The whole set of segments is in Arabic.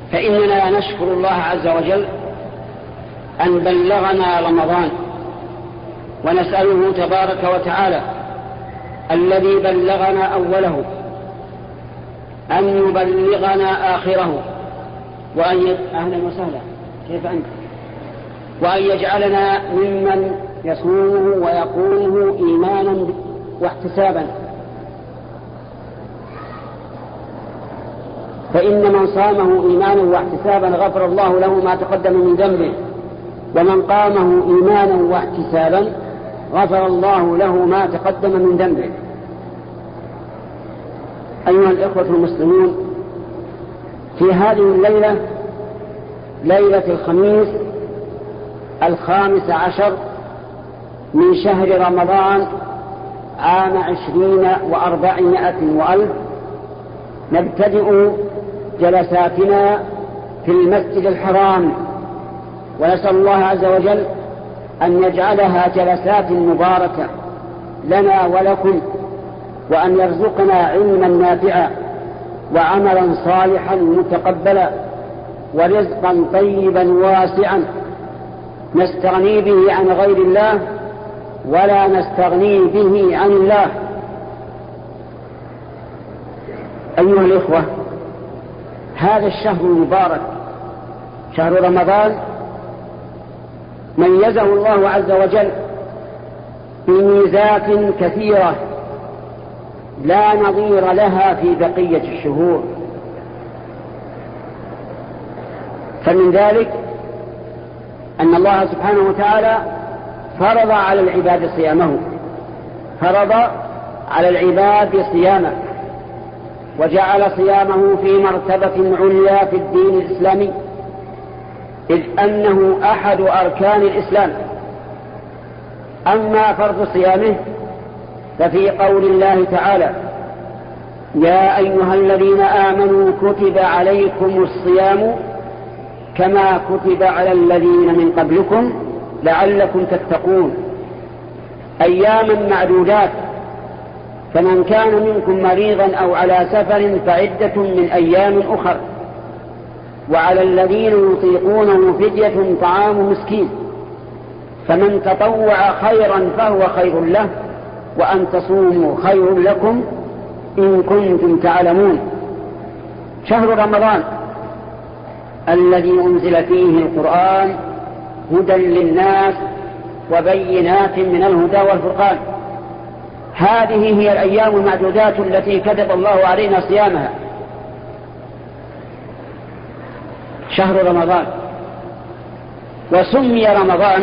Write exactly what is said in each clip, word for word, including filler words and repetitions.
فإننا نشكر الله عز وجل أن بلغنا رمضان، ونسأله تبارك وتعالى الذي بلغنا أوله أن يبلغنا آخره، وأن ي... أهلا وسهلا، كيف أنت؟ وأن يجعلنا ممن يصومه ويقومه إيمانا واحتسابا. فإن من صامه إيمانا واحتسابا غفر الله له ما تقدم من ذنبه، ومن قامه إيمانا واحتسابا غفر الله له ما تقدم من ذنبه. أيها الإخوة المسلمون، في هذه الليلة، ليلة الخميس الخامس عشر من شهر رمضان عام عشرين وأربعمائة وألف، نبتدئ جلساتنا في المسجد الحرام، ونسأل الله عز وجل أن يجعلها جلسات مباركة لنا ولكم، وأن يرزقنا علما نافعا وعملا صالحا متقبلا ورزقا طيبا واسعا نستغني به عن غير الله ولا نستغني به عن الله. أيها الإخوة، هذا الشهر المبارك شهر رمضان ميزه الله عز وجل بميزات كثيرة لا نظير لها في بقية الشهور. فمن ذلك أن الله سبحانه وتعالى فرض على العباد صيامه، فرض على العباد صيامه، وجعل صيامه في مرتبة عليا في الدين الإسلامي، إذ أنه أحد أركان الإسلام. أما فرض صيامه ففي قول الله تعالى: يا أيها الذين آمنوا كتب عليكم الصيام كما كتب على الذين من قبلكم لعلكم تتقون، أياما معدودات، فمن كان منكم مريضا أو على سفر فعدة من أيام أخر، وعلى الذين يطيقونه فدية طعام مسكين، فمن تطوع خيرا فهو خير له، وأن تصوموا خير لكم إن كنتم تعلمون. شهر رمضان الذي أنزل فيه القرآن هدى للناس وبينات من الهدى والفرقان، هذه هي الأيام المعدودات التي كتب الله علينا صيامها. شهر رمضان، وسمي رمضان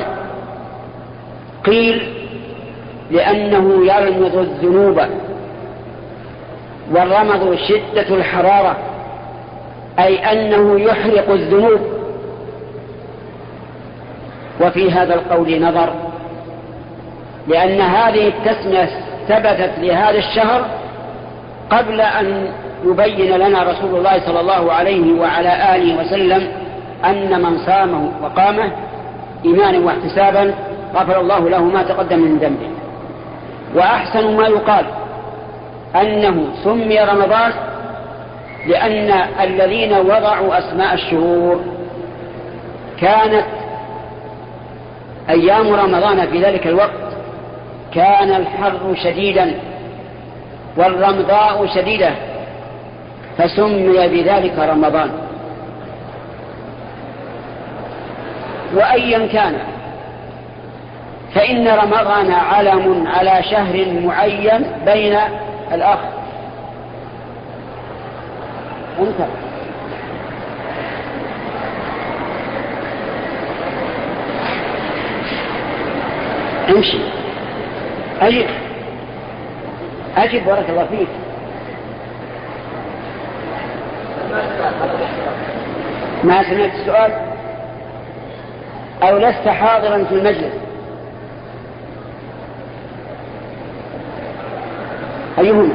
قيل لأنه يرمض الذنوب، والرمض شدة الحرارة، أي أنه يحرق الذنوب. وفي هذا القول نظر، لأن هذه التسمية ثبتت لهذا الشهر قبل أن يبين لنا رسول الله صلى الله عليه وعلى آله وسلم أن من صامه وقامه إيمانا واحتسابا غفر الله له ما تقدم من ذنبه. وأحسن ما يقال أنه سمي رمضان لأن الذين وضعوا أسماء الشهور كانت أيام رمضان في ذلك الوقت كان الحر شديدا والرمضاء شديدة، فسمي بذلك رمضان. وأيا كان فإن رمضان علم على شهر معين بين الآخر. انت امشي، أجب أجب بارك الله فيك. ما سمعت السؤال أو لست حاضرا في المجلس؟ أيهما؟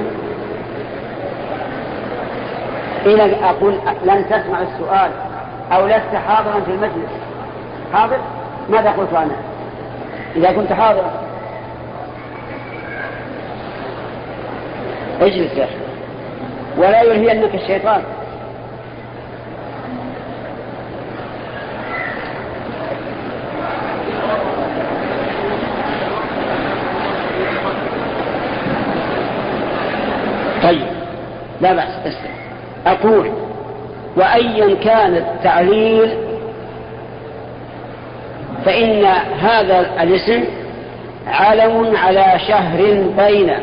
إذا أقول لن تسمع السؤال أو لست حاضرا في المجلس. حاضر؟ ماذا قلت أنا؟ إذا كنت حاضرا اجلس يا أخي، ولا يلهينك الشيطان. لا بأس تسلم. أقول وأيا كان التعليل فإن هذا الاسم علم على شهر بين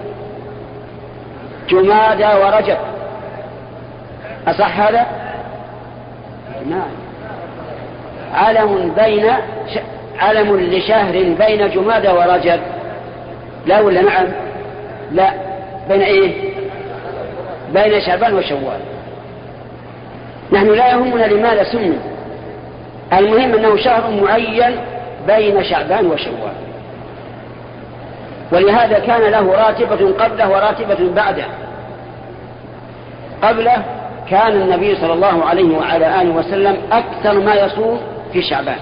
جمادى ورجب. أصح هذا؟ نعم. علم بين ش... علم لشهر بين جمادى ورجب. لا ولا نعم؟ لا. بين ايه؟ بين شعبان وشوال. نحن لا يهمنا لماذا سمي، المهم انه شهر معين بين شعبان وشوال، ولهذا كان له راتبة قبله وراتبة بعده. قبله كان النبي صلى الله عليه وعلى آله وسلم أكثر ما يصوم في شعبان.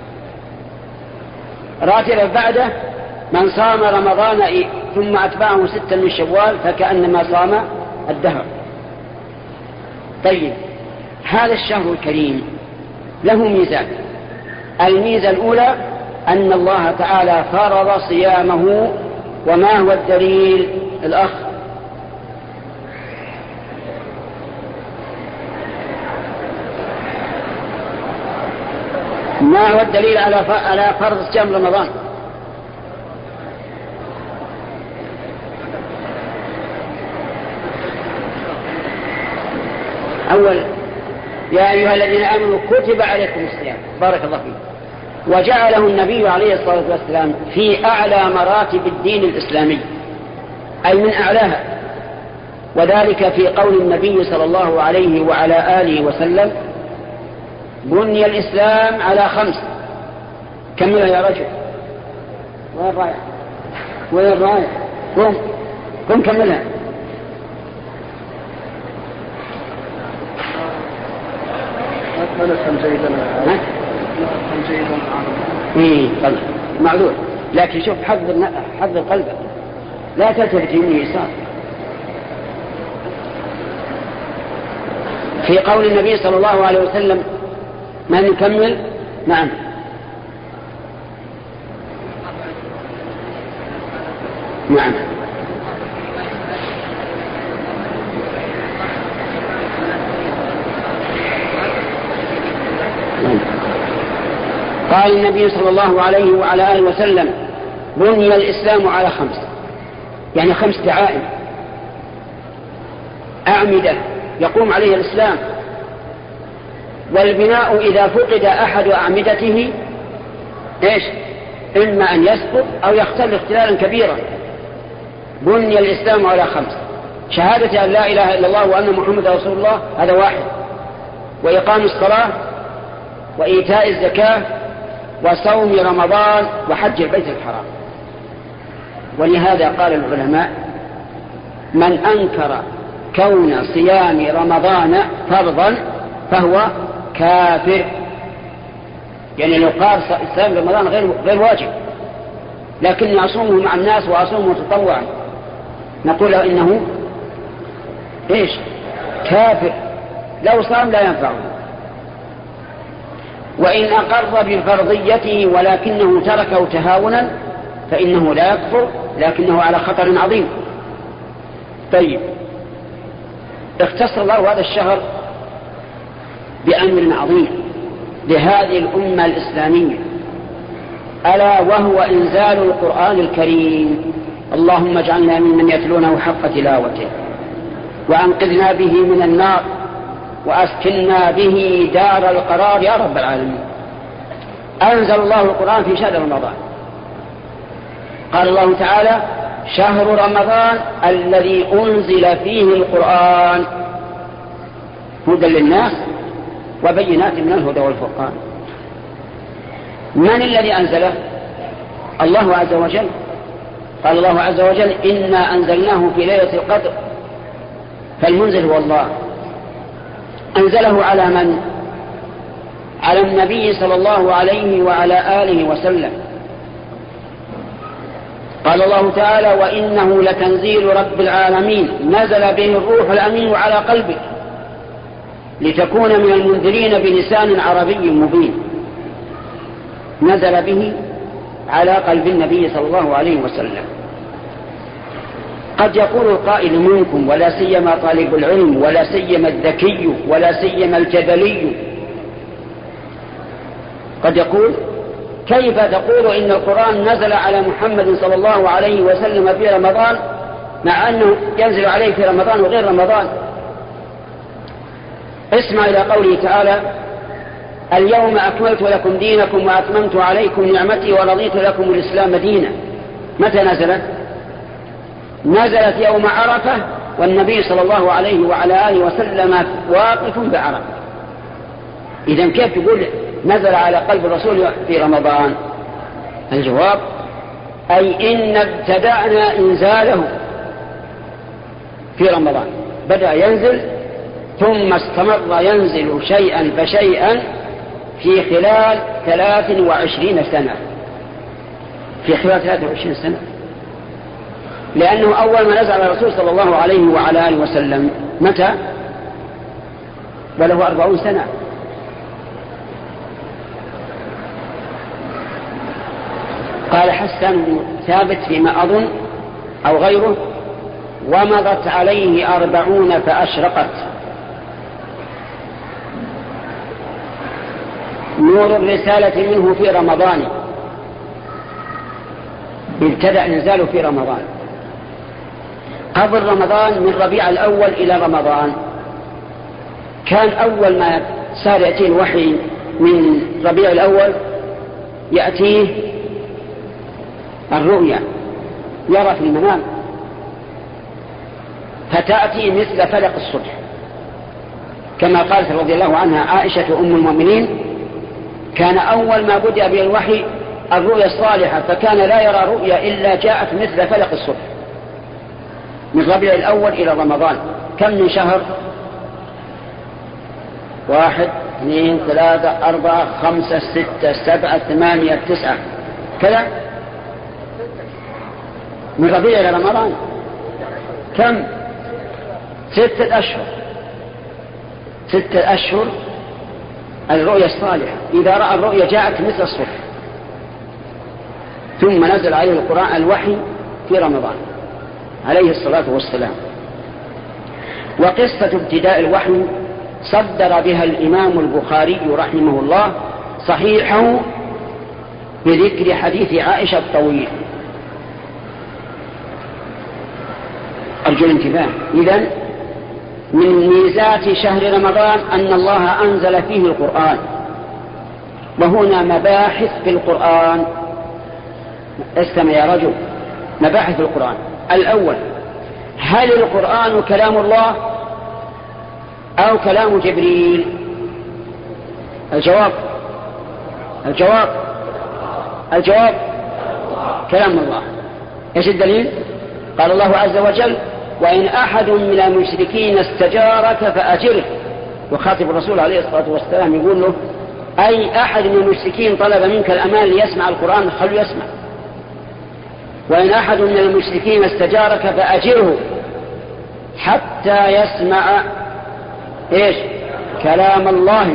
راتبة بعده من صام رمضان ثم أتبعه ستا من شوال فكأنما صام الدهر. طيب، هذا الشهر الكريم له ميزات. الميزة الأولى أن الله تعالى فرض صيامه. وما هو الدليل؟ الأخ ما هو الدليل على فرض صيام رمضان؟ أول يا أيها الذين آمنوا كتب عليكم الصيام. بارك الله فيك. وجعله النبي عليه الصلاة والسلام في أعلى مراتب الدين الإسلامي، أي من أعلاها، وذلك في قول النبي صلى الله عليه وعلى آله وسلم: بني الإسلام على خمس. كملها يا رجل. وين رايح؟ وين رايح؟ قم قم كملها. ايه طيب معذور، لكن شوف حذر حذر قلبك، لا تلتفت يمين يسار. في قول النبي صلى الله عليه وسلم ما نكمل. نعم. نعم. قال النبي صلى الله عليه وعلى آله وسلم: بني الإسلام على خمس، يعني خمس دعائم أعمدة يقوم عليها الإسلام. والبناء إذا فقد أحد أعمدته إيش؟ إما أن يسقط أو يختل اختلالا كبيرا. بني الإسلام على خمس: شهادة أن لا إله إلا الله وأن محمد رسول الله، هذا واحد، وإقام الصلاة، وإيتاء الزكاة، وصوم رمضان، وحج البيت الحرام. ولهذا قال العلماء: من أنكر كون صيام رمضان فرضا فهو كافر. يعني لو قال صيام رمضان غير غير واجب لكني أصومه مع الناس وأصومه تطوعا، نقول له إنه إيش؟ كافر. لو صام لا ينفعه. وإن أقر بفرضيته ولكنه تركه تهاونا فإنه لا يكفر، لكنه على خطر عظيم. طيب، اختص الله هذا الشهر بأمر عظيم لهذه الأمة الإسلامية، ألا وهو إنزال القرآن الكريم. اللهم اجعلنا ممن يتلونه حق تلاوته، وأنقذنا به من النار، وأسكننا به دار القرار يا رب العالمين. أنزل الله القرآن في شهر رمضان. قال الله تعالى: شهر رمضان الذي أنزل فيه القرآن هدى للناس وبينات من الهدى والفرقان. من الذي أنزله؟ الله عز وجل. قال الله عز وجل: إنا أنزلناه في ليلة القدر. فالمنزل هو الله. أنزله على من؟ على النبي صلى الله عليه وعلى آله وسلم. قال الله تعالى: وإنه لتنزيل رب العالمين نزل به الروح الأمين على قلبك لتكون من المنذرين بلسان عربي مبين. نزل به على قلب النبي صلى الله عليه وسلم. قد يقول القائل منكم ولا سيما طالب العلم ولا سيما الذكي ولا سيما الجدلي، قد يقول كيف تقول إن القرآن نزل على محمد صلى الله عليه وسلم في رمضان مع أنه ينزل عليه في رمضان وغير رمضان؟ اسمع إلى قوله تعالى: اليوم أكملت لكم دينكم وأتممت عليكم نعمتي ورضيت لكم الإسلام دينا. متى نزلت؟ نزلت يوم عرفة والنبي صلى الله عليه وعلى آله وسلم واقف بعرفة. إذن كيف تقول نزل على قلب الرسول في رمضان؟ الجواب: أي إن ابتدأنا إنزاله في رمضان، بدأ ينزل ثم استمر ينزل شيئا فشيئا في خلال ثلاث وعشرين سنة في خلال ثلاث وعشرين سنة، لأنه أول ما نزل على الرسول صلى الله عليه وعلى آله وسلم متى؟ وله أربعون سنة. قال حسان ثابت فيما أظن أو غيره: ومضت عليه أربعون فأشرقت. نور الرسالة منه في رمضان، ابتدأ إنزاله في رمضان. قبل رمضان من ربيع الأول إلى رمضان كان أول ما صار يأتيه الوحي من ربيع الأول يأتيه الرؤيا، يرى في المنام، فتأتي مثل فلق الصبح، كما قالت رضي الله عنها عائشة أم المؤمنين: كان أول ما بدأ به الوحي الرؤيا الصالحة، فكان لا يرى رؤيا إلا جاءت مثل فلق الصبح. من ربيع الأول إلى رمضان كم من شهر؟ واحد اثنين ثلاثة أربعة خمسة ستة سبعة ثمانية تسعة كذا. من ربيع إلى رمضان كم؟ ستة أشهر. ستة أشهر الرؤيا الصالحة، إذا رأى الرؤيا جاءت مثل الصبح. ثم نزل عليه القرآن الوحي في رمضان عليه الصلاة والسلام. وقصة ابتداء الوحي صدر بها الإمام البخاري رحمه الله صحيحه بذكر حديث عائشة الطويل. أرجو الانتباه. إذن من ميزات شهر رمضان أن الله أنزل فيه القرآن، وهنا مباحث في القرآن. استمع يا رجل، مباحث في القرآن. الأول: هل القرآن كلام الله أو كلام جبريل؟ الجواب الجواب الجواب كلام الله. ايش الدليل؟ قال الله عز وجل: وإن أحد من المشركين استجارك فأجره. وخاطب الرسول عليه الصلاة والسلام يقول له: أي أحد من المشركين طلب منك الأمان ليسمع القرآن خلوا يسمع. وإن أحد من المشركين استجارك فأجره حتى يسمع إيش؟ كلام الله.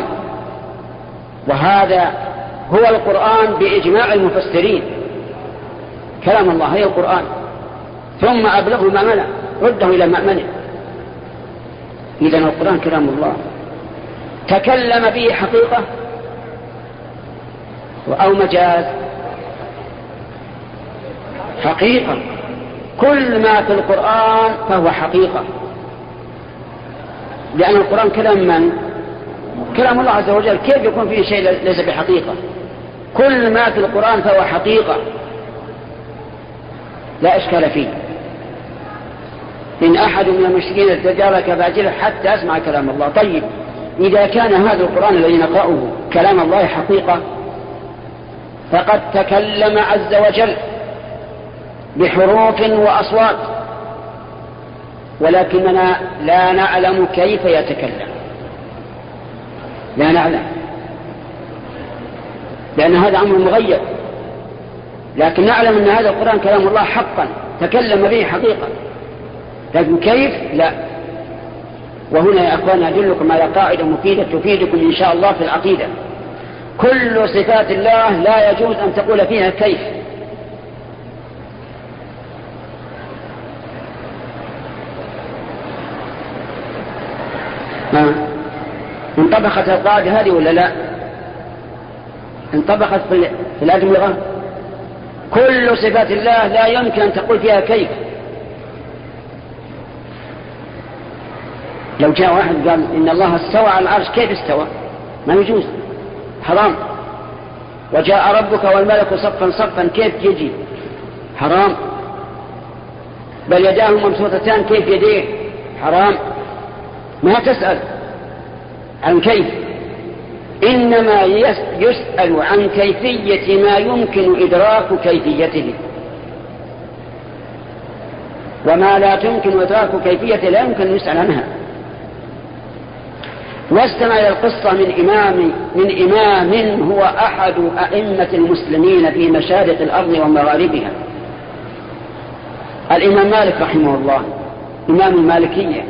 وهذا هو القرآن بإجماع المفسرين. كلام الله هي القرآن. ثم أبلغه مأمنه، رده إلى مأمنه. إذن القرآن كلام الله تكلم به حقيقة أو مجاز؟ حقيقة. كل ما في القرآن فهو حقيقة، لأن القرآن كلام من؟ كلام الله عز وجل. كيف يكون فيه شيء ليس بحقيقة؟ كل ما في القرآن فهو حقيقة لا إشكال فيه. إن أحد من المشركين استجارك فأجره حتى أسمع كلام الله. طيب، إذا كان هذا القرآن الذي نقرأه كلام الله حقيقة، فقد تكلم عز وجل بحروف وأصوات، ولكننا لا نعلم كيف يتكلم، لا نعلم، لأن هذا أمر مغيب. لكن نعلم أن هذا القرآن كلام الله حقا، تكلم به حقيقة، لكن كيف؟ لا. وهنا يا أخوان أدلكم على قاعدة مفيدة تفيدكم إن شاء الله في العقيدة. كل صفات الله لا يجوز أن تقول فيها كيف، انطبخت القاعدة هذه ولا لا؟ انطبخت في الأدمغة. كل صفات الله لا يمكن أن تقول فيها كيف. لو جاء واحد قال إن الله استوى على العرش، كيف استوى؟ ما يجوز، حرام. وجاء ربك والملك صفا صفا، كيف يجي؟ حرام. بل يداه مبسوطتان، كيف يديه؟ حرام. ما تسأل عن كيف، إنما يسأل عن كيفية ما يمكن إدراك كيفيته، وما لا تمكن إدراك كيفيته لا يمكن أن يسأل عنها. واستمع إلى القصة من إمام, من إمام هو أحد أئمة المسلمين في مشارق الأرض ومغاربها، الإمام مالك رحمه الله، إمام المالكية.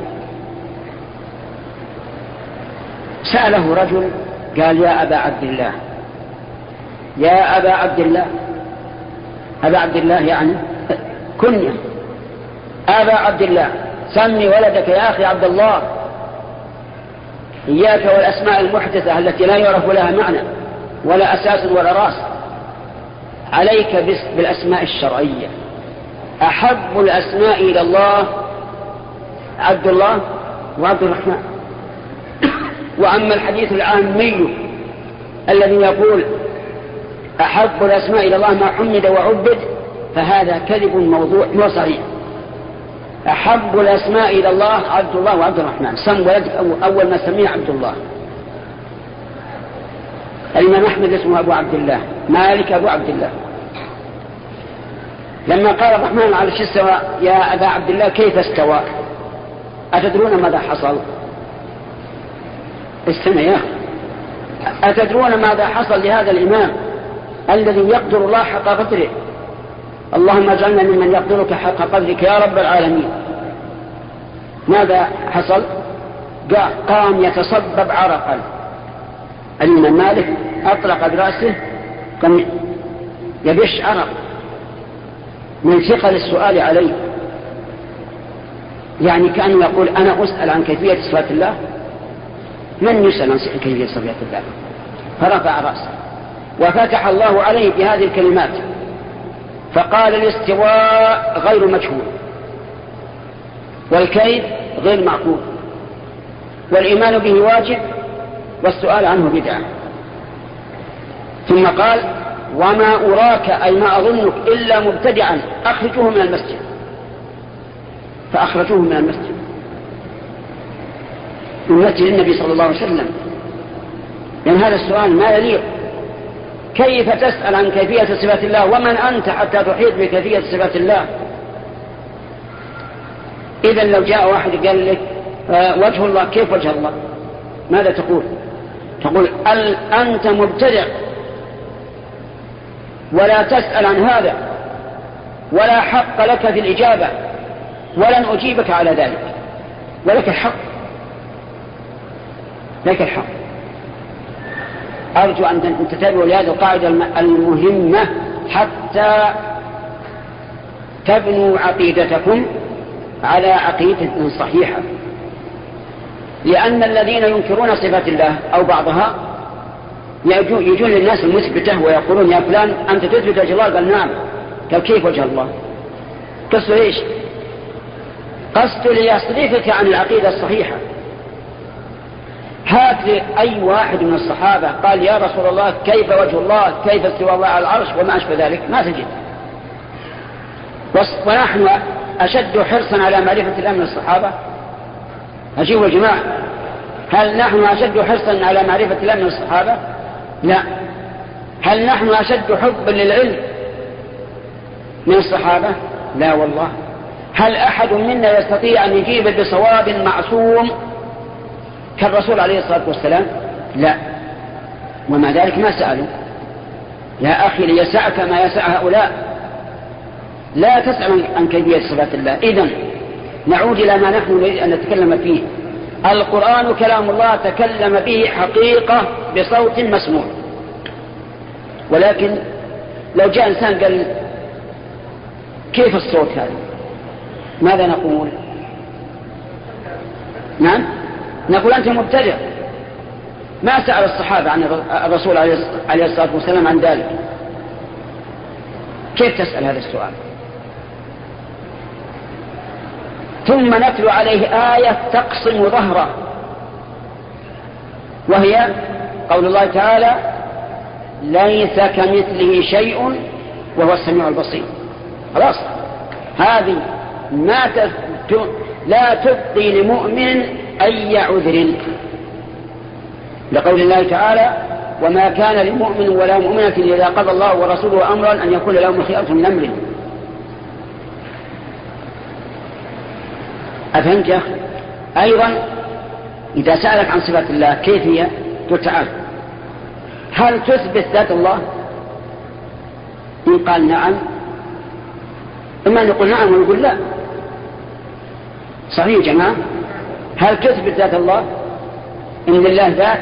سأله رجل قال يا أبا عبد الله، يا أبا عبد الله، أبا عبد الله يعني كنية، أبا عبد الله، سمي ولدك يا أخي عبد الله، إياك والأسماء المحدثة التي لا يعرف لها معنى ولا أساس ولا رأس، عليك بالأسماء الشرعية. أحب الأسماء إلى الله عبد الله وعبد الرحمن. وأما الحديث العامي الذي يقول أحب الأسماء إلى الله ما حمد وعبد، فهذا كذب موضوع وصريح. أحب الأسماء إلى الله عبد الله وعبد الرحمن. سم ولدك أول ما سميه عبد الله. الإمام أحمد اسمه أبو عبد الله، مالك أبو عبد الله. لما قال الرحمن على شو استوى يا أبا عبد الله، كيف استوى؟ أتدرون ماذا حصل؟ استمع يا أخي، أتدرون ماذا حصل لهذا الإمام الذي يقدر الله حق قدره؟ اللهم اجعلنا ممن يقدرك حق قدرك يا رب العالمين. ماذا حصل؟ قام يتصبب عرقا. الإمام مالك أطلق برأسه، قام يبش عرق من ثقل السؤال عليه، يعني كأنه يقول أنا أسأل عن كيفية صفات الله، من يسأل عن كيفية صفات الله؟ فرفع رأسه وفتح الله عليه بهذه الكلمات، فقال الاستواء غير مجهول، والكيف غير معقول، والإيمان به واجب، والسؤال عنه بدعة. ثم قال وما أراك أي ما أظنك إلا مبتدعا، أخرجوه من المسجد. فأخرجوه من المسجد، من مسجد النبي صلى الله عليه وسلم، لأن هذا السؤال ما يليق. كيف تسأل عن كيفية صفات الله ومن أنت حتى تحيط بكيفية صفات الله؟ إذن لو جاء واحد قال لك وجه الله، كيف وجه الله؟ ماذا تقول؟ تقول أنت مبتدع ولا تسأل عن هذا، ولا حق لك في الإجابة، ولن أجيبك على ذلك، ولك الحق، لك الحق. أرجو أن تتابعوا لهذه القاعدة المهمة حتى تبنوا عقيدتكم على عقيدة صحيحة. لأن الذين ينكرون صفات الله أو بعضها يجون للناس المثبتة ويقولون يا فلان أنت تثبت وجه الله، قال نعم، قال كيف وجه الله؟ قصده إيش؟ قصده ليصرفك عن العقيدة الصحيحة. هات لي أي واحد من الصحابة قال يا رسول الله كيف وجه الله، كيف استوى الله على العرش وما أشبه ذلك، ما تجد. ونحن أشد حرصا على معرفة الله من الصحابة. أجيبوا يا جماعة، هل نحن أشد حرصا على معرفة الله من الصحابة؟ لا. هل نحن أشد حبا للعلم من الصحابة؟ لا والله. هل أحد منا يستطيع أن يجيب بصواب معصوم كالرسول عليه الصلاة والسلام؟ لا. ومع ذلك ما سألوا. يا أخي ليسعك ما يسع هؤلاء، لا تسأل عن كيفية صفات الله. إذن نعود إلى ما نحن نريد أن نتكلم فيه. القرآن كلام الله تكلم به حقيقة بصوت مسموع، ولكن لو جاء إنسان قال كيف الصوت هذا، ماذا نقول؟ نعم نقول أنت مبتدع، ما سأل الصحابة عن الرسول عليه الصلاة والسلام عن ذلك، كيف تسأل هذا السؤال؟ ثم نتلو عليه آية تقصم ظهره، وهي قول الله تعالى: ليس كمثله شيء وهو السميع البصير. خلاص، هذه ما ت... لا تبقي لمؤمن أي عذر، لقول الله تعالى: وما كان لمؤمن ولا مؤمنة إذا قضى الله ورسوله أمرا أن يكون لهم الخيرة من أمره. أفهمت يا أخي؟ أيضا إذا سألك عن صفات الله كيف هي؟ قل تعال، هل تثبت ذات الله؟ إن قال نعم، إما نقول نعم ونقول لا. صحيح يا جماعة؟ هل تثبت ذات الله؟ إن لله ذات،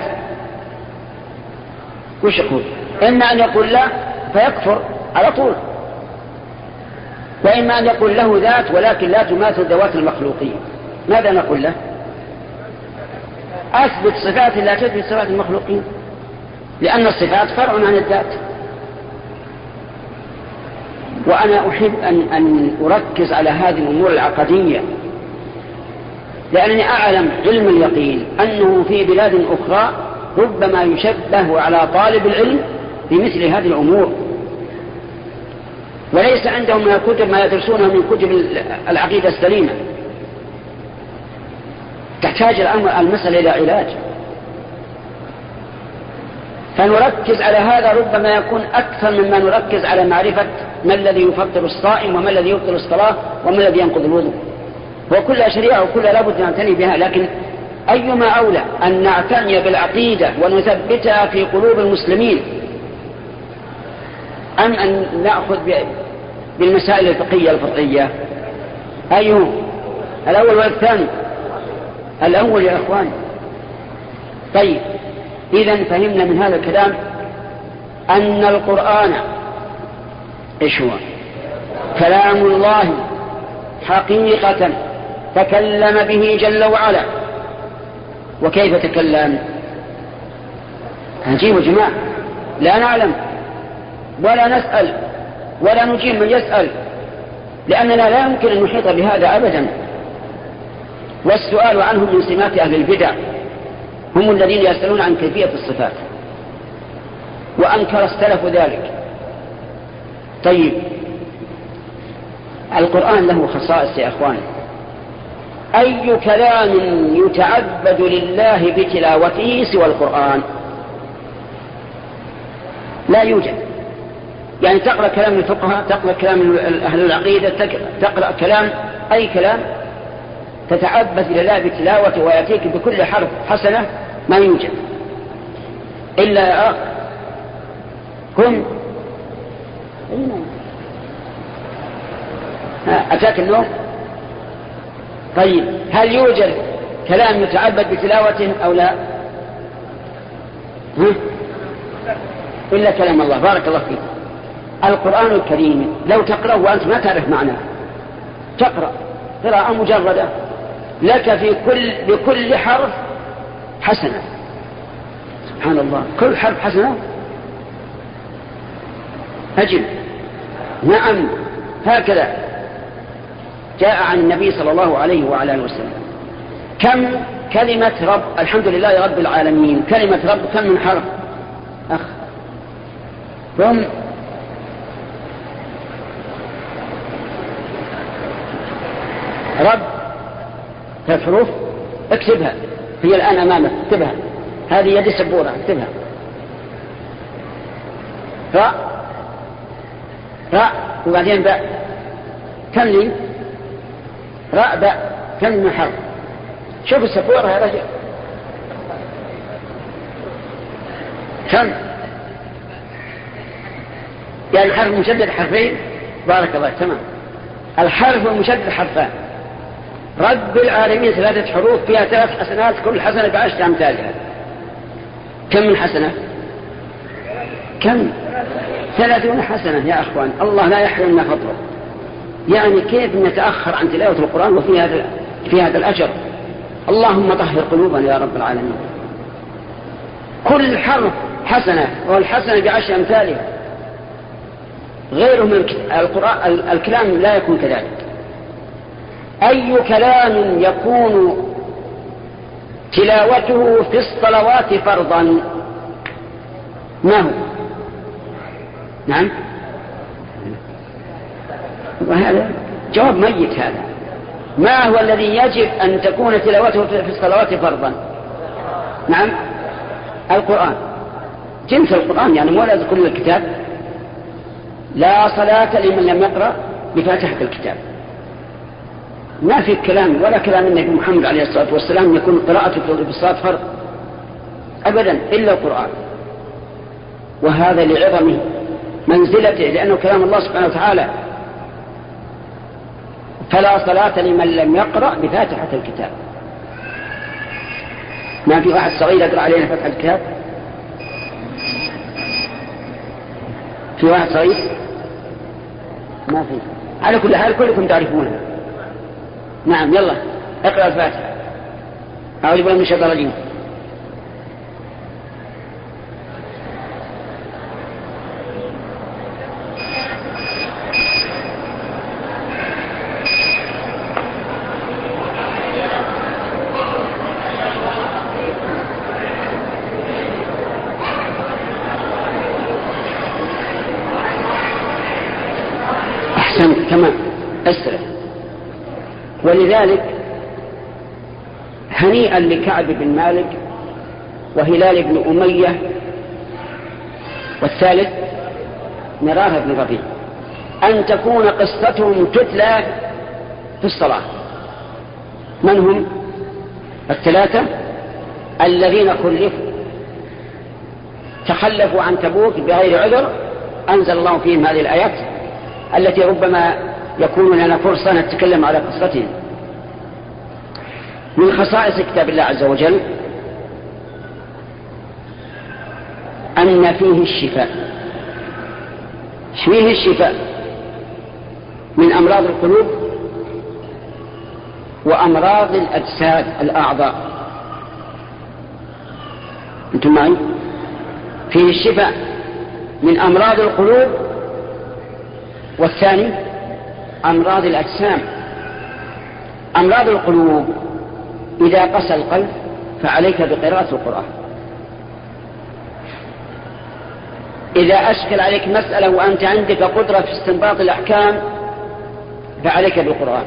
وش يقول؟ إما أن يقول لا فيكفر على طول، وإما أن يقول له ذات ولكن لا تماثل ذوات المخلوقين. ماذا نقول له؟ أثبت صفات لا تثبت صفات المخلوقين، لأن الصفات فرع عن الذات. وأنا أحب أن, أن أركز على هذه الأمور العقدية، لأنني أعلم علم اليقين أنه في بلاد أخرى ربما يشبه على طالب العلم بمثل هذه الأمور، وليس عندهم من الكتب ما يدرسونه من كتب العقيدة السليمة. تحتاج الأمر المسألة إلى علاج، فنركز على هذا ربما يكون أكثر مما نركز على معرفة ما الذي يفطر الصائم وما الذي يبطل الصلاة وما الذي ينقض الوضوء. وكل شريعة وكل لابد أن نعتني بها، لكن أيما أولى أن نعتني بالعقيدة ونثبتها في قلوب المسلمين أم أن نأخذ بالمسائل الفقهية الفرعية؟ أيهم الأول والثاني؟ الأول يا أخوان. طيب، إذن فهمنا من هذا الكلام أن القرآن إيش هو؟ كلام الله حقيقة تكلم به جل وعلا. وكيف تكلم؟ عجيب يا جماعة، لا نعلم ولا نسأل ولا نجيب من يسأل، لأننا لا يمكن أن نحيط بهذا أبدا. والسؤال عنهم من سمات أهل البدع، هم الذين يسألون عن كيفية الصفات، وأنكر السلف ذلك. طيب، القرآن له خصائص يا أخوان. أي كلام يتعبد لله بتلاوته سوى القرآن؟ لا يوجد. يعني تقرأ كلام الفقهاء، تقرأ كلام أهل العقيدة، تقرأ كلام أي كلام تتعبد لله بتلاوته ويأتيك بكل حرف حسنة، ما يوجد إلا آخر كن أتاك النوم. طيب، هل يوجد كلام يتعبد بتلاوته أو لا؟ ها؟ إلا كلام الله. بارك الله فيك. القرآن الكريم لو تقرأه وأنت ما تعرف معناه، تقرأ قراءة مجردة لك في كل بكل حرف حسنة. سبحان الله، كل حرف حسنة. أجل، نعم، هكذا جاء عن النبي صلى الله عليه وعلى آله وسلم. كم كلمة رب؟ الحمد لله رب العالمين. كلمة رب كم من حرف أخ؟ ثم رب ثلاث حروف. اكتبها، هي الآن أمامك، اكتبها، هذه يد سبورة، اكتبها. راء راء وبعدين باء. كم لي؟ راء باء، كم من حرف؟ شوف السبورة يا رجل، كم؟ يعني الحرف المشدد حرفين. بارك الله، تمام. الحرف المشدد حرفان. رب العالمين ثلاثة حروف فيها ثلاث حسنات، كل حسنة بعشر أمثالها. كم من حسنة؟ كم؟ ثلاثون حسنة يا أخوان. الله لا يحرمنا فضله. يعني كيف نتأخر عن تلاوة القرآن وفي هذا في هذا الأجر؟ اللهم طهر قلوبنا يا رب العالمين. كل حرف حسنة، والحسنة بعشر أمثالها. غيره من القرآن الكلام لا يكون كذلك. أي كلام يكون تلاوته في الصلوات فرضا؟ ما هو؟ نعم، وهذا جواب ميت. هذا ما هو الذي يجب أن تكون تلاوته في الصلوات فرضا؟ نعم، القرآن، جنس القرآن، يعني مو لازم كل الكتاب. لا صلاة لمن لم يقرأ بفاتحة الكتاب. ما في كلام ولا كلام النبي محمد عليه الصلاة والسلام يكون قراءته في الصلاة فرض أبدا إلا القرآن، وهذا لعظمه منزلته، لأنه كلام الله سبحانه وتعالى. فلا صلاة لمن لم يقرأ بفاتحة الكتاب. ما في واحد صغير يقرأ علينا فاتحة الكتاب؟ في واحد صغير؟ ما في. على كل حال كلكم تعرفونها. نعم، يلا اقرأ الفاتحة. أعوذ بالله من الشيطان الرجيم. أحسن، تمام، أسرع. ولذلك هنيئا لكعب بن مالك وهلال بن أمية والثالث مرارة بن ربيع أن تكون قصتهم تتلى في الصلاة. من هم الثلاثة الذين خلفوا تخلفوا عن تبوك بغير عذر؟ أنزل الله فيهم هذه الآيات التي ربما يكون لنا فرصة نتكلم على قصتهم. من خصائص كتاب الله عز وجل أن فيه الشفاء. فيه الشفاء من أمراض القلوب وأمراض الأجساد الأعضاء. أنتم معي؟ فيه الشفاء من أمراض القلوب، والثاني أمراض الأجسام. أمراض القلوب إذا قسى القلب فعليك بقراءة القرآن. إذا أشكل عليك مسألة وأنت عندك قدرة في استنباط الأحكام فعليك بالقرآن.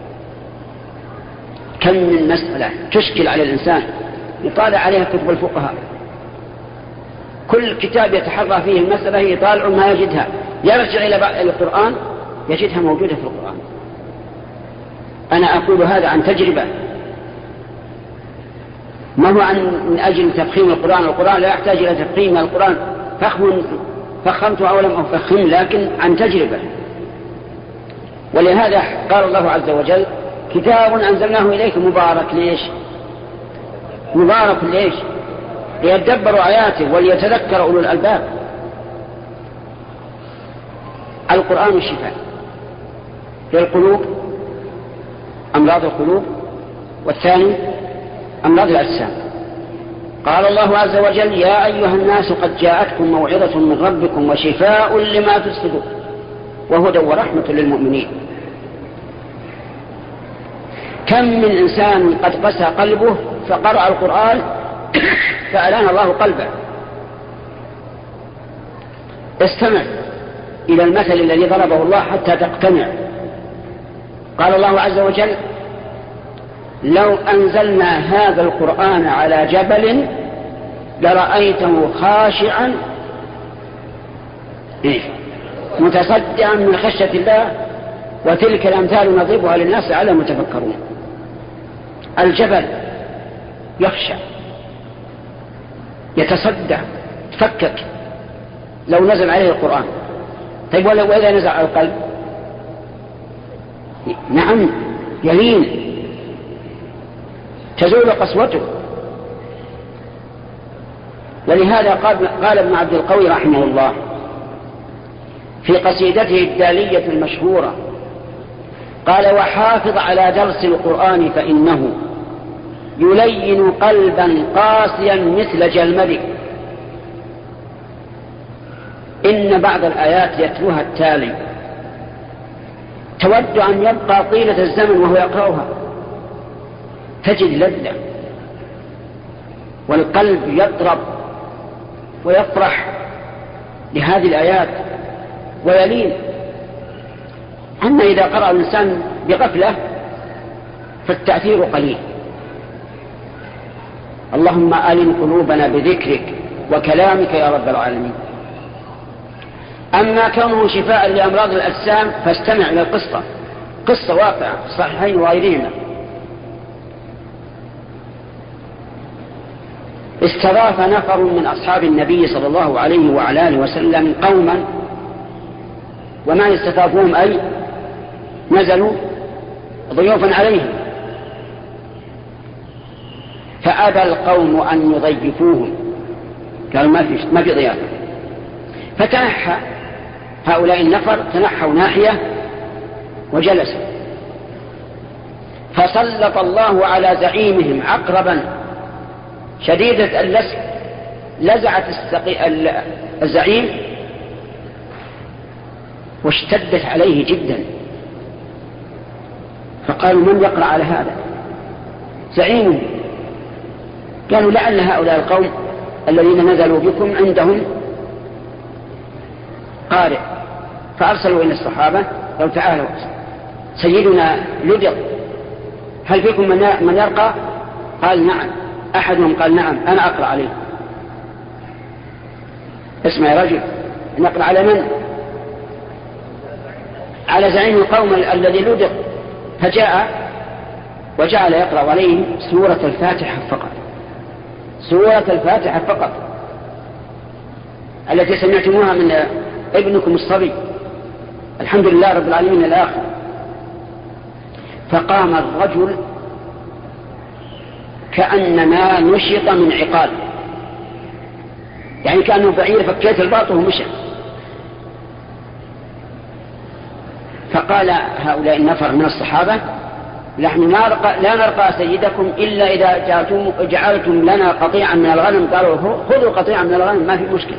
كم من مسألة تشكل على الإنسان يطالع عليها كتب الفقهاء، كل كتاب يتحرى فيه المسألة يطالع ما يجدها، يرجع إلى القرآن يجدها موجودة في القرآن. أنا أقول هذا عن تجربة، ما هو عن من أجل تفخيم القرآن. القرآن لا يحتاج إلى تفخيم. القرآن فخم فخمت أو لم أفخم، لكن عن تجربة. ولهذا قال الله عز وجل كتاب أنزلناه إليك مبارك. ليش مبارك؟ ليش؟ ليدبروا آياته وليتذكر أولو الألباب. القرآن الشفاء للقلوب، أمراض القلوب، والثاني أمراض الأجسام. قال الله عز وجل يا أيها الناس قد جاءتكم موعظة من ربكم وشفاء لما في الصدور وهدى ورحمة للمؤمنين. كم من إنسان قد قسى قلبه فقرأ القرآن فألان الله قلبه. استمع إلى المثل الذي ضربه الله حتى تقتنع. قال الله عز وجل لو أنزلنا هذا القرآن على جبل لرأيته خاشعا متصدعا من خشية الله وتلك الأمثال نضربها للناس على متفكرون. الجبل يخشع يتصدع تفكك لو نزل عليه القرآن. طيب وإذا نزل على القلب؟ نعم يلين تزول قسوته. ولهذا قال, قال ابن عبد القوي رحمه الله في قصيدته الدالية المشهورة قال وحافظ على درس القرآن فإنه يلين قلبا قاسيا مثل جلمد. إن بعض الآيات يتلوها التالي تود أن يبقى طيلة الزمن وهو يقرأها، تجد لذة والقلب يطرب ويفرح لهذه الآيات ويلين. أما إذا قرأ الإنسان بغفلة فالتأثير قليل. اللهم ألن قلوبنا بذكرك وكلامك يا رب العالمين. أما كونه شفاء لأمراض الأجسام فاستمع إلى القصة، قصة واقعة في الصحيحين وغيرهما. استضاف نفر من أصحاب النبي صلى الله عليه وعلى آله وسلم قوما، وما استضافوهم أي نزلوا ضيوفا عليهم، فأبى القوم أن يضيفوهم، قالوا ما في ما في ضيافة. فتنحى هؤلاء النفر، تنحوا ناحية وجلسوا، فسلط الله على زعيمهم عقربا شديدة اللسع لزعت الزعيم واشتدت عليه جدا. فقالوا من يقرأ على هذا؟ زعيمه. قالوا لعل هؤلاء القوم الذين نزلوا بكم عندهم قارئ. فأرسلوا إلى الصحابة قالوا تعالوا سيدنا لدغ، هل فيكم من يرقى؟ قال نعم. أحدهم قال نعم أنا أقرأ عليه. اسمع يا رجل، نقرأ على من؟ على زعيم القوم الذي لدغ. فجاء وجعل يقرأ عليه سورة الفاتحة فقط، سورة الفاتحة فقط التي سمعتموها من ابنكم الصبي، الحمد لله رب العالمين الآخر. فقام الرجل كأنما نشط من عقال، يعني كأنه بعير فكيت الباط ومشى. فقال هؤلاء النفر من الصحابة نحن لا نرقى سيدكم إلا إذا جعلتم لنا قطيعا من الغنم. قالوا خذوا قطيعا من الغنم ما في مشكلة.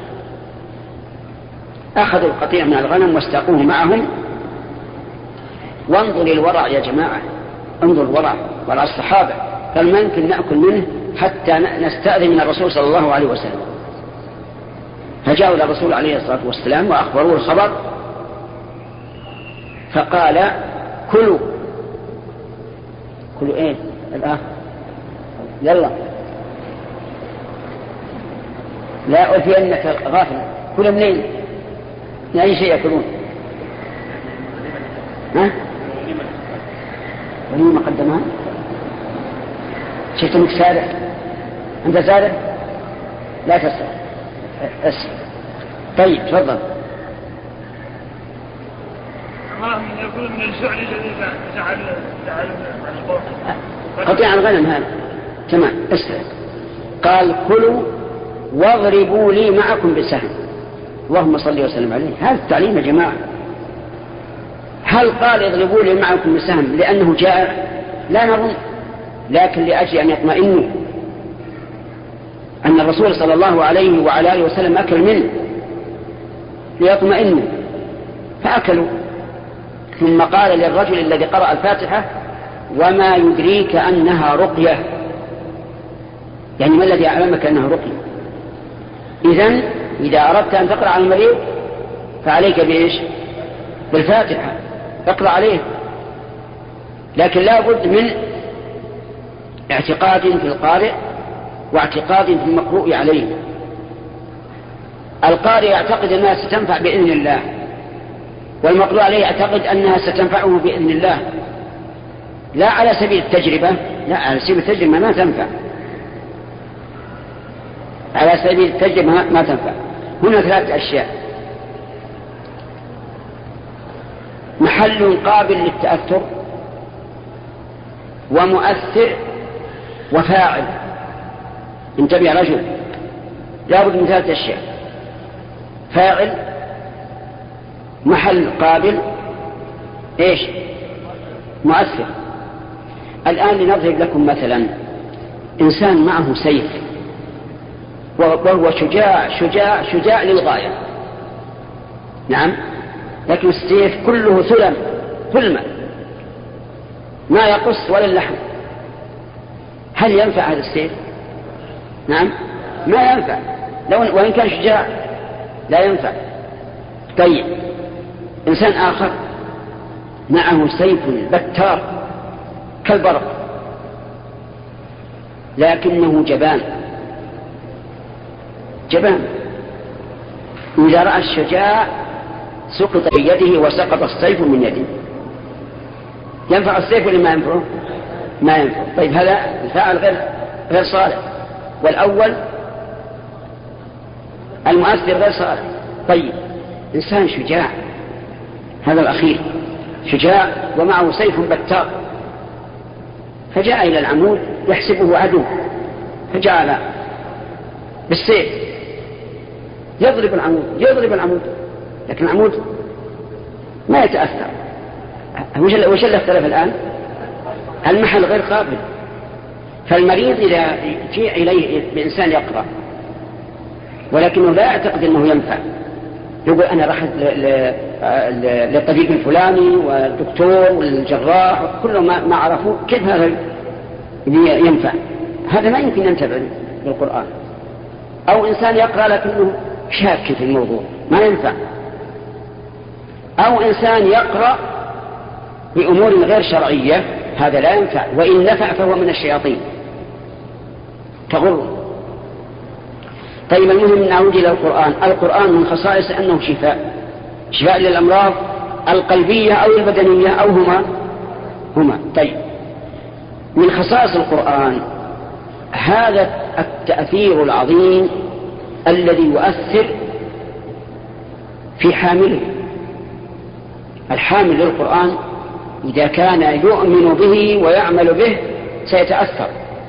أخذوا القطيع من الغنم واستاقوه معهم. وانظر الورع يا جماعة، انظر الورع ورع الصحابة. قال ما يمكن نأكل منه حتى نستأذن من الرسول صلى الله عليه وسلم. فجاءوا إلى الرسول عليه الصلاة والسلام وأخبروه الخبر، فقال كلوا. كلوا ايه الآن؟ يلا لا ألفي أنك غافل. كلوا منين؟ من أي شيء يأكلون؟ ها؟ وليمة قدمها؟ شئتمك سارع؟ أنت سارع؟ لا تسرع أسرع. طيب تفضل. يقول من الزعل الذي جعل جعل قطيع الغنم هذا تمام. اسرع. قال كلوا واضربوا لي معكم بسهم. اللهم صل وسلم عليه. هذا التعليم يا جماعة. هل قال اضربوا لي معكم بسهم لأنه جائع؟ لا نظن، لكن لأجل أن يطمئنوا أن الرسول صلى الله عليه وعلى آله وسلم أكل منه ليطمئنوا فأكلوا. ثم قال للرجل الذي قرأ الفاتحة وما يدريك أنها رقية، يعني ما الذي أعلمك أنها رقية؟ إذن إذا أردت أن تقرأ على المريض فعليك بإيش؟ بالفاتحة، اقرأ عليه. لكن لا بد من اعتقاد في القارئ واعتقاد في المقروء عليه. القارئ يعتقد أنها ستنفع بإذن الله، والمقروء عليه يعتقد أنها ستنفعه بإذن الله، لا على سبيل التجربة. لا، على سبيل التجربة ما تنفع، على سبيل التجربة ما تنفع. هنا ثلاث أشياء: محل قابل للتأثر، ومؤثر، وفاعل. انتبه يا رجل، لابد من ثلاث أشياء: فاعل، محل قابل، ايش؟ مؤثر. الآن لنضرب لكم مثلا. إنسان معه سيف وهو شجاع شجاع شجاع للغاية، نعم، لكن السيف كله ثلم ثلمة ما يقص ولا اللحم، هل ينفع هذا السيف؟ نعم ما ينفع، لو وإن كان شجاع لا ينفع. طيب إنسان آخر معه سيف بتار كالبرق لكنه جبان جبان، إذا رأى الشجاع سقط بيده وسقط السيف من يده. ينفع السيف ولا ما ينفعه؟ ما ينفع. طيب هذا الفاعل غير غير صالح، والأول المؤثر غير صالح. طيب إنسان شجاع، هذا الأخير شجاع ومعه سيف بتار، فجاء إلى العمود يحسبه عدو، فجعل بالسيف يضرب العمود يضرب العمود لكن العمود ما يتأثر. وش اللي اختلف الآن؟ المحل غير قابل. فالمريض إذا جاء إليه بإنسان يقرأ ولكنه لا يعتقد أنه ينفع، يقول أنا رحت للطبيب الفلاني والدكتور والجراح كله ما عرفوا كيف هذا ينفع، هذا ما يمكن ينتبع بالقرآن. أو إنسان يقرأ لكنه شاك في الموضوع ما ينفع. أو إنسان يقرأ بأمور غير شرعية، هذا لا ينفع، وإن نفع فهو من الشياطين تغر. طيب المهم نعود إلى القرآن. القرآن من خصائص أنه شفاء، شفاء للأمراض القلبية أو البدنية أو هما هما طيب من خصائص القرآن هذا التأثير العظيم الذي يؤثر في حامله. الحامل للقرآن إذا كان يؤمن به ويعمل به سيتأثر،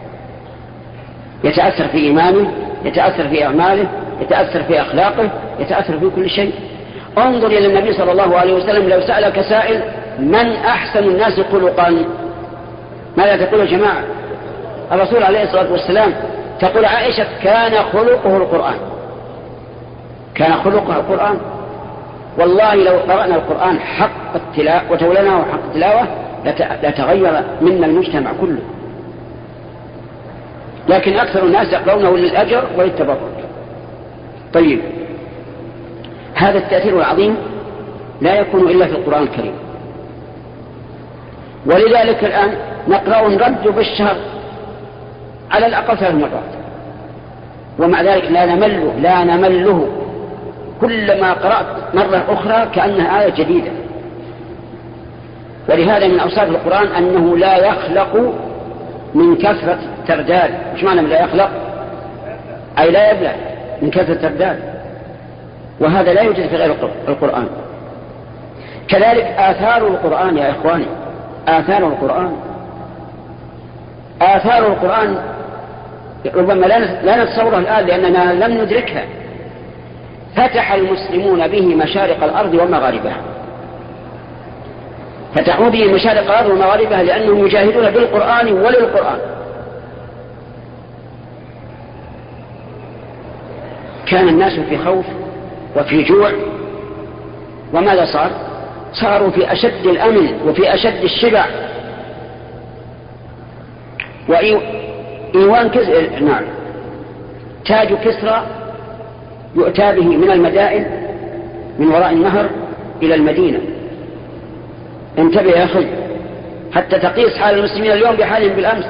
يتأثر في إيمانه، يتأثر في أعماله، يتأثر في أخلاقه، يتأثر في كل شيء. انظر إلى النبي صلى الله عليه وسلم لو سألك سائل من أحسن الناس خلقا ماذا تقول يا جماعة؟ الرسول عليه الصلاة والسلام تقول عائشة كان خلقه القرآن، كان خلقه القرآن. والله لو قرأنا القرآن حق التلاوة وتولناه حق التلاوة لتغير منا المجتمع كله، لكن أكثر الناس يقرؤونه للأجر وللتبرك. طيب هذا التأثير العظيم لا يكون إلا في القرآن الكريم، ولذلك الآن نقرأ نرد بالشهر على الأقل ثلاث مرات، ومع ذلك لا نمله لا نمله كلما قرأت مرة أخرى كأنها آية جديدة. ولهذا من أوصاف القرآن أنه لا يخلق من كثرة الترداد. مش معنى لا يخلق؟ أي لا يبلع من كثرة الترداد، وهذا لا يوجد في غير القرآن. كذلك آثار القرآن يا إخواني، آثار القرآن آثار القرآن ربما لا نتصورها الآن لأننا لم ندركها. فتح المسلمون به مشارق الأرض ومغاربها، فتحوا به مشارق الأرض ومغاربها لأنهم يجاهدون بالقرآن وللقرآن. كان الناس في خوف وفي جوع، وماذا صار؟ صاروا في أشد الأمن وفي أشد الشبع. وإيوان كز... نعم تاج كسرى يؤتى به من المدائن من وراء النهر إلى المدينة. انتبه يا أخي حتى تقيس حال المسلمين اليوم بحالهم بالأمس.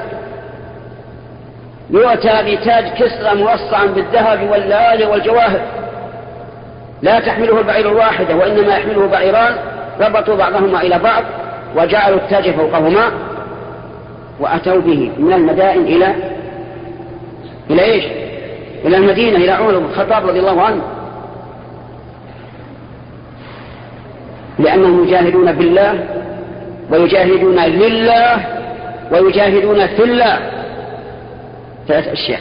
يؤتى بتاج كسرى موصعا بالذهب واللآلئ والجواهر، لا تحمله البعير الواحدة وإنما يحمله بعيران ربطوا بعضهما إلى بعض وجعلوا التاج فوقهما، وأتوا به من المدائن إلى إلى إيش؟ إلى المدينة، إلى عمر بن الخطاب رضي الله عنه، لأنهم يجاهدون بالله ويجاهدون لله ويجاهدون في الله. ثلاث أشياء: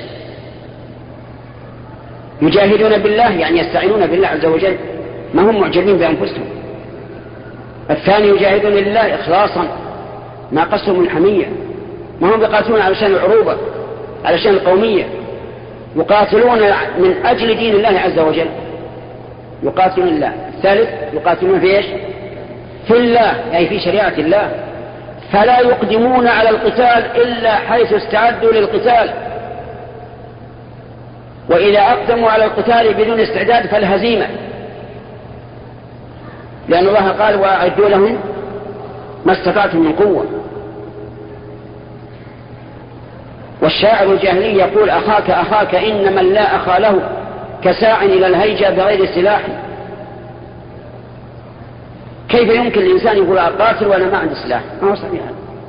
يجاهدون بالله يعني يستعينون بالله عز وجل، ما هم معجبين بأنفسهم. الثاني يجاهدون لله إخلاصا، ما قصوا من حمية، ما هم بقاتلون علشان العروبة، علشان القومية، يقاتلون من أجل دين الله عز وجل، يقاتلون الله. الثالث يقاتلون في إيش؟ في الله، أي في شريعة الله، فلا يقدمون على القتال إلا حيث استعدوا للقتال، وإذا أقدموا على القتال بدون استعداد فالهزيمة، لأن الله قال وأعدوا لهم ما استطعتم من قوة. والشاعر الجاهلي يقول أخاك أخاك إن من لا أخا له كساع إلى الهيجة بغير سلاح. كيف يمكن الإنسان يقول أقاتل وأنا ما عندي سلاح؟ ما هو صحيح،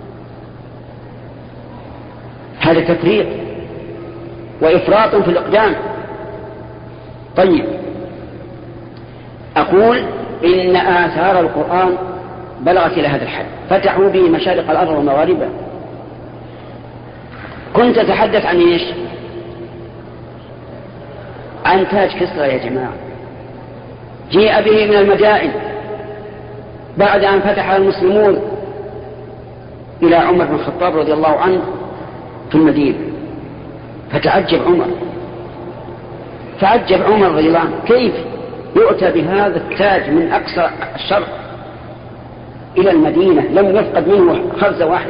هذا تفريط وإفراط في الإقدام. طيب، أقول إن آثار القرآن بلغت إلى هذا الحد، فتحوا به مشارق الأرض ومغاربها. كنت أتحدث عن إيش؟ عن تاج كسرى يا جماعة، جيء به من المدائن بعد أن فتح المسلمون إلى عمر بن الخطاب رضي الله عنه في المدينة، فتعجب عمر تعجب عمر رضي الله عنه كيف يؤتى بهذا التاج من أقصى الشرق إلى المدينة، لم يفقد منه خرزة واحدة.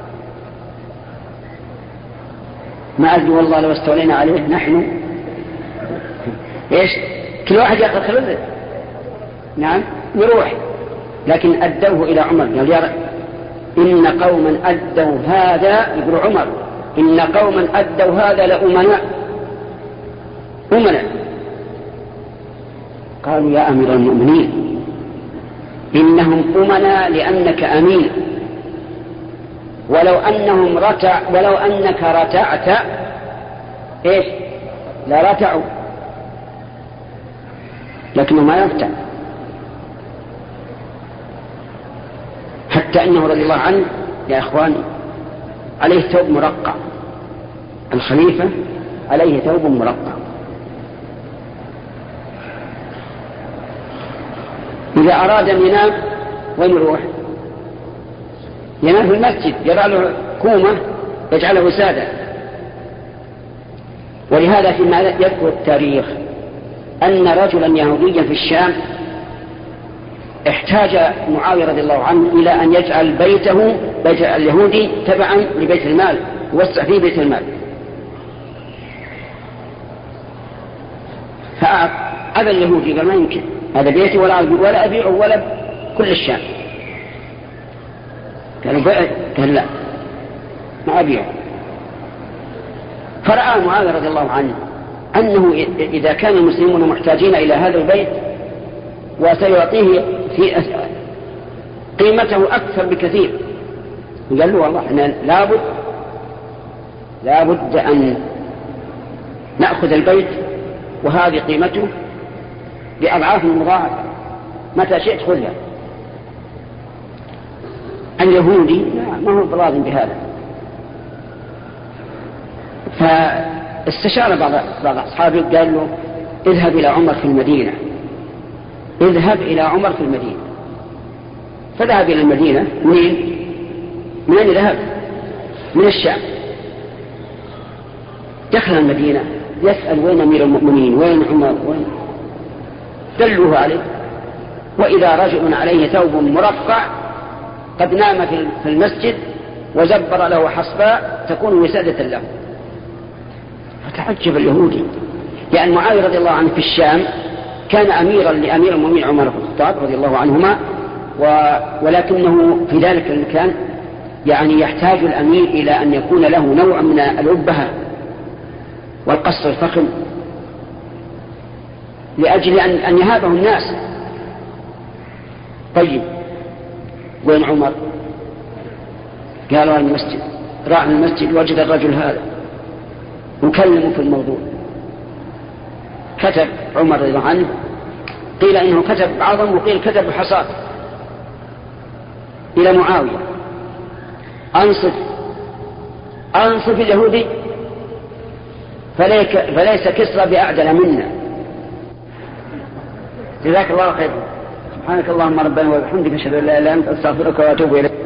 ما أدري والله لو استولينا عليه نحن إيش، كل واحد يأخذ خرزة، نعم يروح، لكن أدوه إلى عمر. قال يا إن قوما أدوا هذا، يقول عمر إن قوما أدوا هذا لأمناء أمناء. قالوا يا أمير المؤمنين إنهم أمناء لأنك أمين، ولو أنهم رتع ولو أنك رتعت إيش لا رتعوا، لكنه ما يرتع. حتى أنه رضي الله عنه يا إخواني عليه ثوب مرقع، الخليفة عليه ثوب مرقع، إذا أراد أن ينام وين يروح؟ ينام في المسجد، يضع له كومة يجعله سادة. ولهذا فيما يذكر التاريخ أن رجلا يهوديا في الشام احتاج معاوية رضي الله عنه إلى أن يجعل بيته بيت اليهودي تبعا لبيت المال، يوسع فيه بيت المال، فأبى اليهودي قال ما يمكن، هذا بيتي ولا ولا أبيعه ولا كل الشام. قال قال لا ما أبيعه. فرأى معاوية رضي الله عنه أنه إذا كان المسلمون محتاجين إلى هذا البيت وسيعطيه في قيمته أكثر بكثير، قال له والله إحنا لابد لابد أن نأخذ البيت وهذه قيمته بأضعاف مضاعفة، متى شئت خذها. اليهودي ما هو براض بهذا، فاستشار بعض بعض أصحابه قال له اذهب إلى عمر في المدينة، اذهب إلى عمر في المدينة. فذهب إلى المدينة. منين؟ من أين ذهب؟ من الشام. دخل المدينة يسأل وين أمير المؤمنين، وين عمر، وين؟ دلوه عليه، وإذا رجل عليه ثوب مرقع قد نام في المسجد وزبر له حصباء تكون وسادة له. فتعجب اليهودي، لأن معاوية رضي الله عنه في الشام كان أميرا لأمير المؤمنين عمر بن الخطاب رضي الله عنهما، ولكنه في ذلك المكان يعني يحتاج الأمير إلى أن يكون له نوع من الأبهة والقصر الفخم لأجل أن, أن يهابه الناس. طيب وين عمر؟ قالوا المسجد. راح المسجد وجد الرجل هذا وكلمه في الموضوع. كتب عمر رضي الله عنه، قيل إنه كتب بعضهم وقيل كتب حصاد إلى معاوية: أنصف أنصف اليهودي فليس كسرى بأعدل منا. جزاك الله خيرا. سبحانك اللهم ربنا وبحمدك، أشهد أن لا إله إلا أنت، أستغفرك وأتوب إليك.